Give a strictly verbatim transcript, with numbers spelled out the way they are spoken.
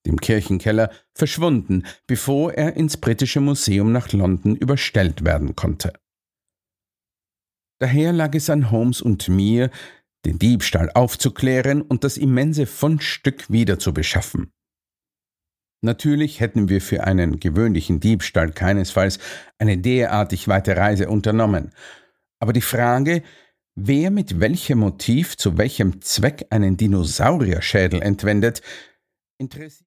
dem Kirchenkeller, verschwunden, bevor er ins Britische Museum nach London überstellt werden konnte. Daher lag es an Holmes und mir, den Diebstahl aufzuklären und das immense Fundstück wiederzubeschaffen. Natürlich hätten wir für einen gewöhnlichen Diebstahl keinesfalls eine derartig weite Reise unternommen. Aber die Frage, wer mit welchem Motiv zu welchem Zweck einen Dinosaurierschädel entwendet, interessiert